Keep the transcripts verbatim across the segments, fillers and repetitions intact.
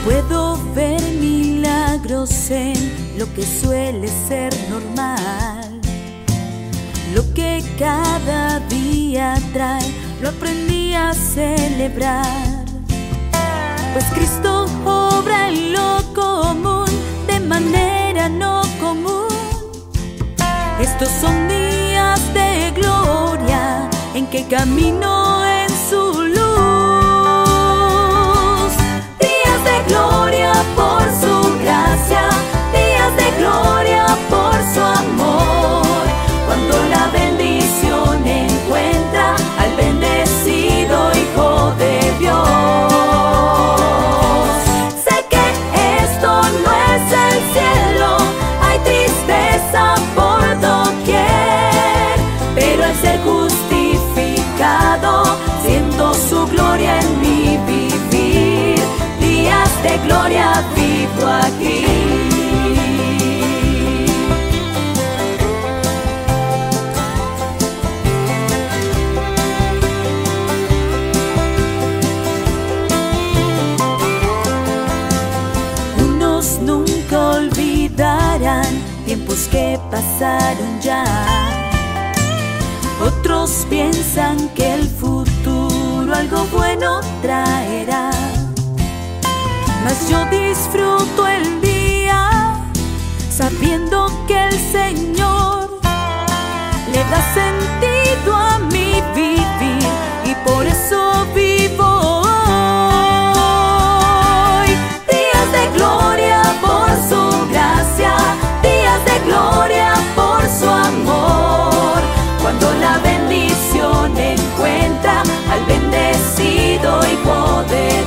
Puedo ver milagros en lo que suele ser normal. Lo que cada día trae, lo aprendí a celebrar. Pues Cristo obra en lo común, de manera no común. Estos son días de gloria, en que camino en su luz. Días de gloria por su gracia, días de gloria por su amor. Cuando la bendición encuentra al bendecido Hijo de Dios. Sé que esto no es el cielo, hay tristeza por doquier, pero al ser justificado siento su gloria en mi vivir. Días de gloria vivo aquí. Nunca olvidarán tiempos que pasaron ya. Otros piensan que el futuro algo bueno traerá. Mas yo disfruto el día, sabiendo que el Señor le da sentido a mi vivir, y por eso vivo hoy. Días de gloria por su gracia, días de gloria por su amor. Cuando la bendición encuentra al bendecido Hijo de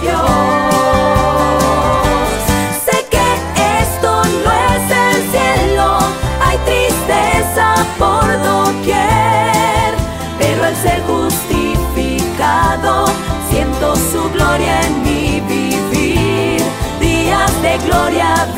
Dios. Sé que esto no es el cielo, hay tristeza por doquier, pero al ser justificado siento su gloria en mi vivir. Días de gloria